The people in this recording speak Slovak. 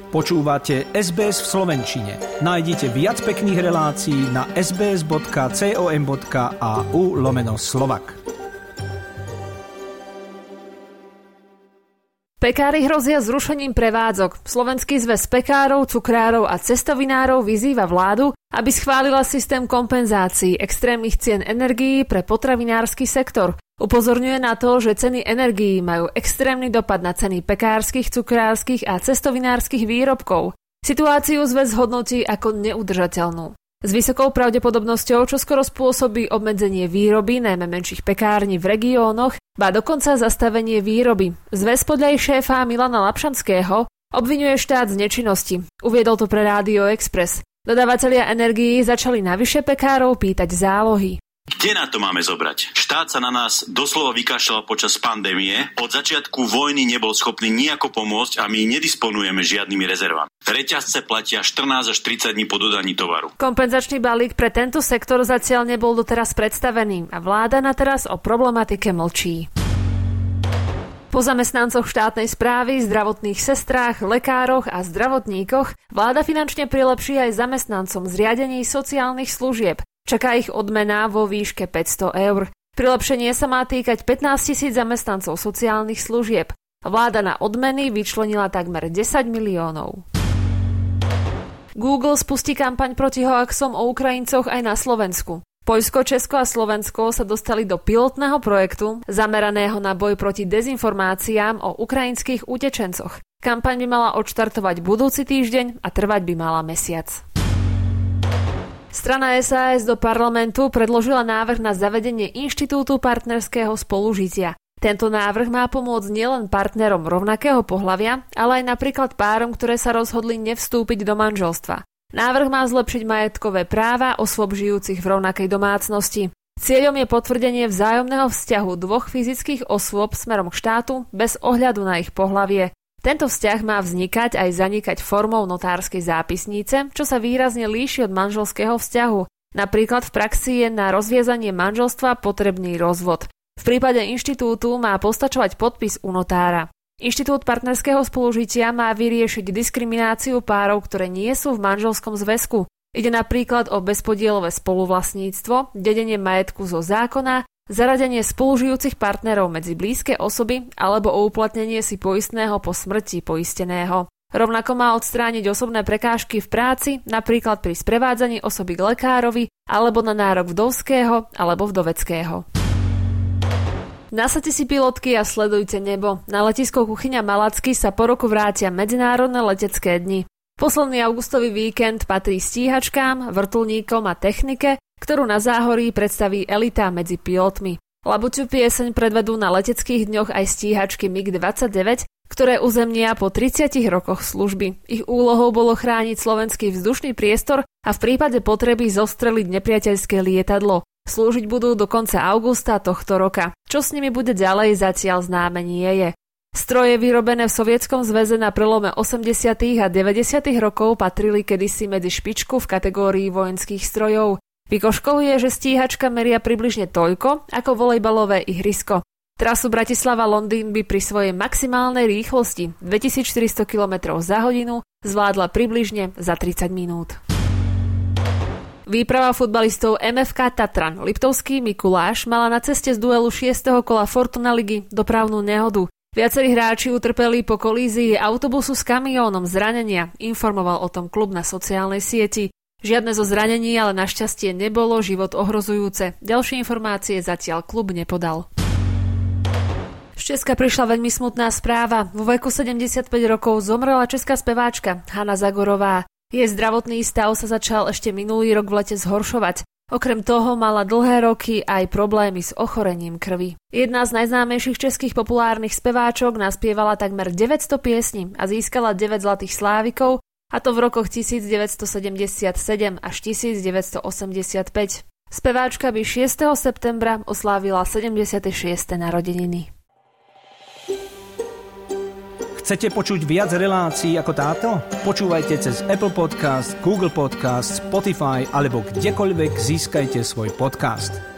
Počúvate SBS v slovenčine. Nájdite viac pekných relácií na sbs.com.au/Slovak. Pekári hrozia zrušením prevádzok. Slovenský zväz pekárov, cukrárov a cestovinárov vyzýva vládu, aby schválila systém kompenzácií extrémnych cien energií pre potravinársky sektor. Upozorňuje na to, že ceny energií majú extrémny dopad na ceny pekárskych, cukrárskych a cestovinárskych výrobkov. Situáciu zväz hodnotí ako neudržateľnú. S vysokou pravdepodobnosťou čoskoro spôsobí obmedzenie výroby najmä menších pekární v regiónoch, ba dokonca zastavenie výroby. Zväz podľa jej šéfa Milana Lapšanského obviňuje štát z nečinnosti. Uviedol to pre Rádio Express. Dodávatelia energií začali navyše pekárov pýtať zálohy. Kde na to máme zobrať? Štát sa na nás doslova vykašľal počas pandémie. Od začiatku vojny nebol schopný nejako pomôcť a my nedisponujeme žiadnymi rezervami. Reťazce platia 14 až 30 dní po dodaní tovaru. Kompenzačný balík pre tento sektor zatiaľ nebol doteraz predstavený a vláda na teraz o problematike mlčí. Po zamestnancoch štátnej správy, zdravotných sestrách, lekároch a zdravotníkoch vláda finančne prilepší aj zamestnancom zriadení sociálnych služieb. Čaká ich odmena vo výške 500 eur. Prilepšenie sa má týkať 15 000 zamestnancov sociálnych služieb. Vláda na odmeny vyčlenila takmer 10 miliónov. Google spustí kampaň proti hoaxom o Ukrajincoch aj na Slovensku. Poľsko, Česko a Slovensko sa dostali do pilotného projektu zameraného na boj proti dezinformáciám o ukrajinských utečencoch. Kampaň by mala odštartovať budúci týždeň a trvať by mala mesiac. Strana SAS do parlamentu predložila návrh na zavedenie inštitútu partnerského spolužitia. Tento návrh má pomôcť nielen partnerom rovnakého pohlavia, ale aj napríklad párom, ktoré sa rozhodli nevstúpiť do manželstva. Návrh má zlepšiť majetkové práva osôb žijúcich v rovnakej domácnosti. Cieľom je potvrdenie vzájomného vzťahu dvoch fyzických osôb smerom k štátu bez ohľadu na ich pohlavie. Tento vzťah má vznikať aj zanikať formou notárskej zápisnice, čo sa výrazne líši od manželského vzťahu. Napríklad v praxi je na rozviazanie manželstva potrebný rozvod. V prípade inštitútu má postačovať podpis u notára. Inštitút partnerského spolužitia má vyriešiť diskrimináciu párov, ktoré nie sú v manželskom zväzku. Ide napríklad o bezpodielové spoluvlastníctvo, dedenie majetku zo zákona, zaradenie spolužijúcich partnerov medzi blízke osoby alebo o uplatnenie si poistného po smrti poisteného. Rovnako má odstrániť osobné prekážky v práci, napríklad pri sprevádzaní osoby k lekárovi alebo na nárok vdovského alebo vdoveckého. Nasadte si pilotky a sledujte nebo. Na letisko Kuchyňa Malacky sa po roku vrátia medzinárodné letecké dni. Posledný augustový víkend patrí stíhačkám, vrtuľníkom a technike, ktorú na Záhorí predstaví elita medzi pilotmi. Labuťu pieseň predvedú na leteckých dňoch aj stíhačky MiG-29, ktoré uzemnia po 30 rokoch služby. Ich úlohou bolo chrániť slovenský vzdušný priestor a v prípade potreby zostreliť nepriateľské lietadlo. Slúžiť budú do konca augusta tohto roka. Čo s nimi bude ďalej, zatiaľ známe nie je. Stroje vyrobené v Sovietskom zväze na prelome 80. a 90. rokov patrili kedysi medzi špičku v kategórii vojenských strojov. Vykoškou je, že stíhačka meria približne toľko ako volejbalové ihrisko. Trasu Bratislava-Londýn by pri svojej maximálnej rýchlosti 2400 km za hodinu zvládla približne za 30 minút. Výprava futbalistov MFK Tatran Liptovský Mikuláš mala na ceste z duelu 6. kola Fortuna ligy dopravnú nehodu. Viacerí hráči utrpeli po kolízii autobusu s kamiónom zranenia, informoval o tom klub na sociálnej sieti. Žiadne zo zranení ale našťastie nebolo život ohrozujúce. Ďalšie informácie zatiaľ klub nepodal. Z Česka prišla veľmi smutná správa. Vo veku 75 rokov zomrela česká speváčka Hana Zagorová. Jej zdravotný stav sa začal ešte minulý rok v lete zhoršovať. Okrem toho mala dlhé roky aj problémy s ochorením krvi. Jedna z najznámejších českých populárnych speváčok naspievala takmer 900 piesní a získala 9 zlatých slávikov, a to v rokoch 1977 až 1985. Speváčka by 6. septembra oslávila 76. narodeniny. Chcete počuť viac relácií ako táto? Počúvajte cez Apple Podcast, Google Podcast, Spotify alebo kdekoľvek získajte svoj podcast.